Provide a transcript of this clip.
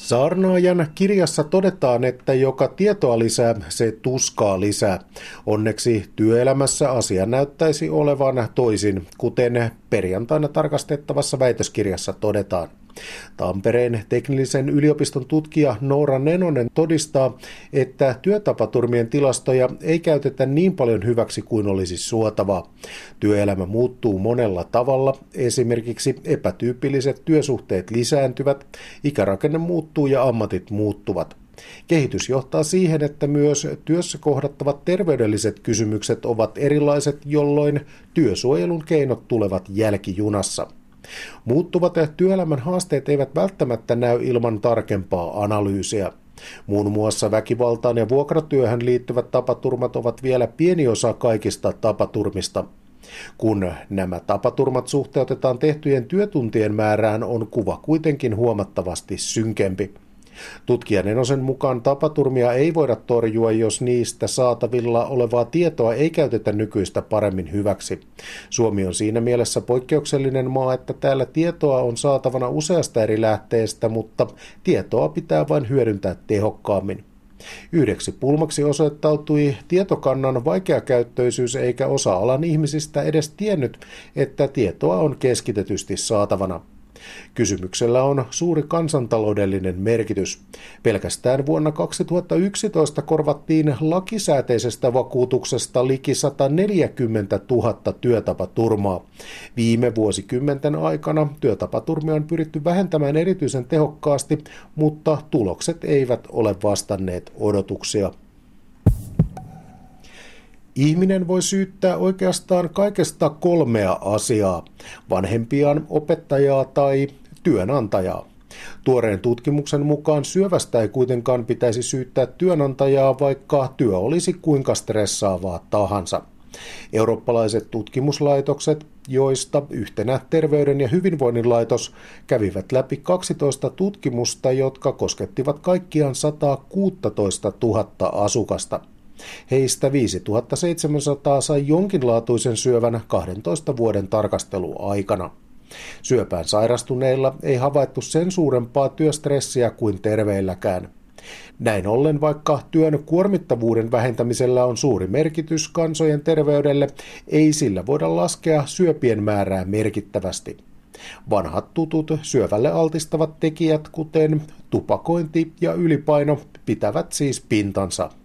Saarnaajan kirjassa todetaan, että joka tietoa lisää, se tuskaa lisää. Onneksi työelämässä asia näyttäisi olevan toisin, kuten perjantaina tarkastettavassa väitöskirjassa todetaan. Tampereen teknillisen yliopiston tutkija Noora Nenonen todistaa, että työtapaturmien tilastoja ei käytetä niin paljon hyväksi kuin olisi suotavaa. Työelämä muuttuu monella tavalla, esimerkiksi epätyypilliset työsuhteet lisääntyvät, ikärakenne muuttuu ja ammatit muuttuvat. Kehitys johtaa siihen, että myös työssä kohdattavat terveydelliset kysymykset ovat erilaiset, jolloin työsuojelun keinot tulevat jälkijunassa. Muuttuvat työelämän haasteet eivät välttämättä näy ilman tarkempaa analyysiä. Muun muassa väkivaltaan ja vuokratyöhön liittyvät tapaturmat ovat vielä pieni osa kaikista tapaturmista. Kun nämä tapaturmat suhteutetaan tehtyjen työtuntien määrään, on kuva kuitenkin huomattavasti synkempi. Tutkija Nenosen mukaan tapaturmia ei voida torjua, jos niistä saatavilla olevaa tietoa ei käytetä nykyistä paremmin hyväksi. Suomi on siinä mielessä poikkeuksellinen maa, että täällä tietoa on saatavana useasta eri lähteestä, mutta tietoa pitää vain hyödyntää tehokkaammin. Yhdeksi pulmaksi osoittautui tietokannan vaikeakäyttöisyys, eikä osa alan ihmisistä edes tiennyt, että tietoa on keskitetysti saatavana. Kysymyksellä on suuri kansantaloudellinen merkitys. Pelkästään vuonna 2011 korvattiin lakisääteisestä vakuutuksesta liki 140 000 työtapaturmaa. Viime vuosikymmenten aikana työtapaturmia on pyritty vähentämään erityisen tehokkaasti, mutta tulokset eivät ole vastanneet odotuksia. Ihminen voi syyttää oikeastaan kaikesta 3 asiaa: vanhempiaan, opettajaa tai työnantajaa. Tuoreen tutkimuksen mukaan syövästä ei kuitenkaan pitäisi syyttää työnantajaa, vaikka työ olisi kuinka stressaavaa tahansa. Eurooppalaiset tutkimuslaitokset, joista yhtenä Terveyden ja hyvinvoinnin laitos, kävivät läpi 12 tutkimusta, jotka koskettivat kaikkiaan 116 000 asukasta. Heistä 5700 sai jonkinlaatuisen syövän 12 vuoden tarkasteluaikana. Syöpään sairastuneilla ei havaittu sen suurempaa työstressiä kuin terveilläkään. Näin ollen, vaikka työn kuormittavuuden vähentämisellä on suuri merkitys kansojen terveydelle, ei sillä voida laskea syöpien määrää merkittävästi. Vanhat tutut syövälle altistavat tekijät, kuten tupakointi ja ylipaino, pitävät siis pintansa.